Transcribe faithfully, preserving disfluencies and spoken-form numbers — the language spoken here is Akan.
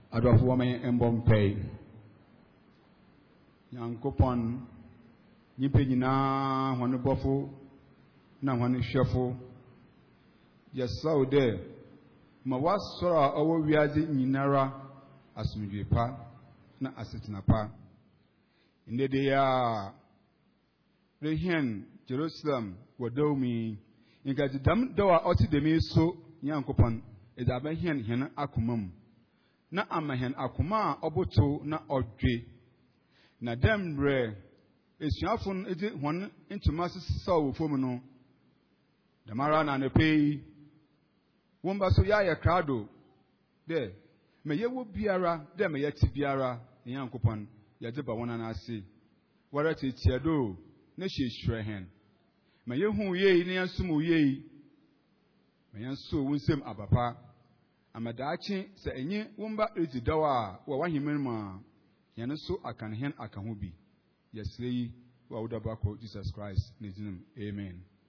Adolfo woman embom pay. Yankopon nipe nyina hwanu bofo na hwanu hwefo. Yesaw de ma wasora owo wiaze nyinara asumdwe pa na asetina pa. Ndede ya rehien Jerusalem wodomi inga dam dawa oti de me so Yankopon eda ba hien hien akomam na amahen akoma oboto na odwe na dembre esuafun edi hon ntuma sesa wo fom no damara na ne pei womba so ya ya krado de me yewo biara de me yati biara Yankopon ya de ba wona na ase wara tetiado na hwehwere hen me yehu ye ni ansum ye me yanso wonsem abapa amadaachi se enye womba ezidawa wa wahimenma yana so akan hen akaho bi yesreyi wa udabako Jesus Christ nezinem amen.